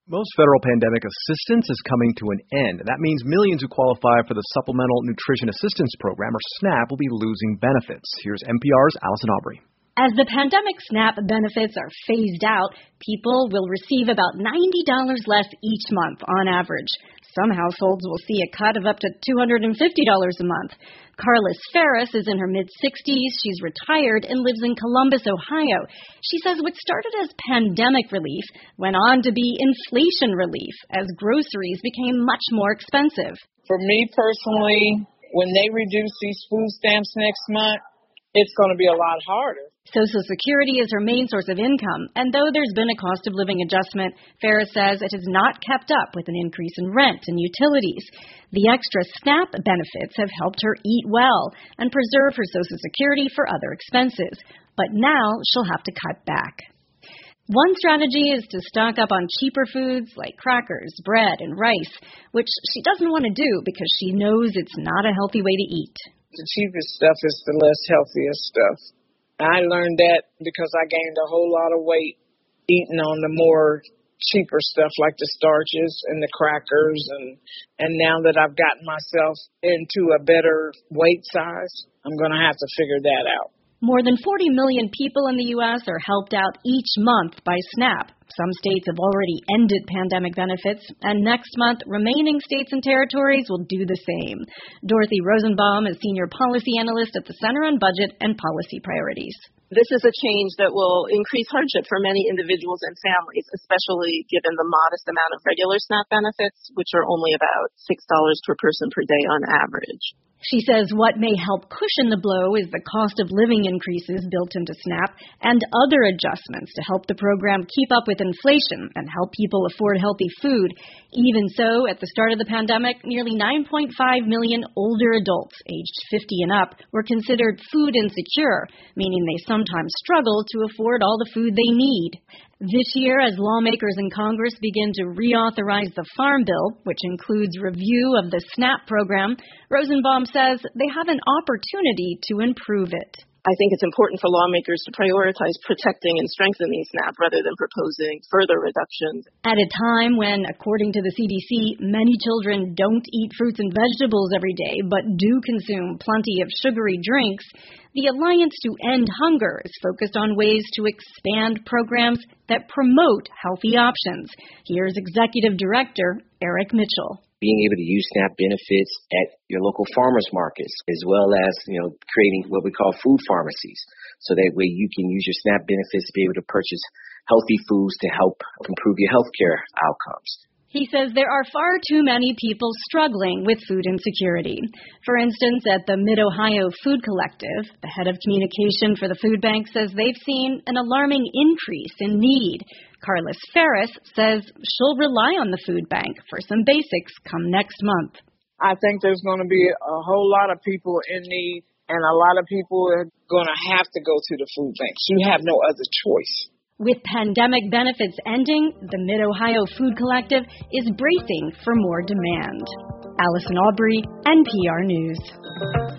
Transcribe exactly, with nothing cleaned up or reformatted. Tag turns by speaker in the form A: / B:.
A: Most federal pandemic assistance is coming to an end. That means millions who qualify for the Supplemental Nutrition Assistance Program, or SNAP, will be losing benefits. Here's N P R's Allison Aubrey.
B: As the pandemic SNAP benefits are phased out, people will receive about ninety dollars less each month on average. Some households will see a cut of up to two hundred fifty dollars a month. Carlis Ferris is in her mid-sixties. She's retired and lives in Columbus, Ohio. She says what started as pandemic relief went on to be inflation relief as groceries became much more expensive.
C: For me personally, when they reduce these food stamps next month, it's going to be a lot harder.
B: Social Security is her main source of income, and though there's been a cost of living adjustment, Ferris says it has not kept up with an increase in rent and utilities. The extra SNAP benefits have helped her eat well and preserve her Social Security for other expenses, but now she'll have to cut back. One strategy is to stock up on cheaper foods like crackers, bread, and rice, which she doesn't want to do because she knows it's not a healthy way to eat.
C: The cheapest stuff is the less healthiest stuff. I learned that because I gained a whole lot of weight eating on the more cheaper stuff like the starches and the crackers. And, and now that I've gotten myself into a better weight size, I'm going to have to figure that out.
B: More than forty million people in the U S are helped out each month by SNAP. Some states have already ended pandemic benefits, and next month, remaining states and territories will do the same. Dorothy Rosenbaum is Senior Policy Analyst at the Center on Budget and Policy Priorities.
D: This is a change that will increase hardship for many individuals and families, especially given the modest amount of regular SNAP benefits, which are only about six dollars per person per day on average.
B: She says what may help cushion the blow is the cost of living increases built into SNAP and other adjustments to help the program keep up with inflation and help people afford healthy food. Even so, at the start of the pandemic, nearly nine point five million older adults aged fifty and up were considered food insecure, meaning they sometimes struggle to afford all the food they need. This year, as lawmakers in Congress begin to reauthorize the Farm Bill, which includes review of the SNAP program, Rosenbaum says they have an opportunity to improve it.
D: I think it's important for lawmakers to prioritize protecting and strengthening SNAP rather than proposing further reductions.
B: At a time when, according to the C D C, many children don't eat fruits and vegetables every day but do consume plenty of sugary drinks, the Alliance to End Hunger is focused on ways to expand programs that promote healthy options. Here's Executive Director Eric Mitchell.
E: Being able to use SNAP benefits at your local farmers markets, as well as, you know, creating what we call food pharmacies. So that way you can use your SNAP benefits to be able to purchase healthy foods to help improve your healthcare outcomes.
B: He says there are far too many people struggling with food insecurity. For instance, at the Mid-Ohio Food Collective, the head of communication for the food bank says they've seen an alarming increase in need. Carlis Ferris says she'll rely on the food bank for some basics come next month.
C: I think there's going to be a whole lot of people in need, and a lot of people are going to have to go to the food banks. You have no other choice.
B: With pandemic benefits ending, the Mid-Ohio Food Collective is bracing for more demand. Allison Aubrey, N P R News.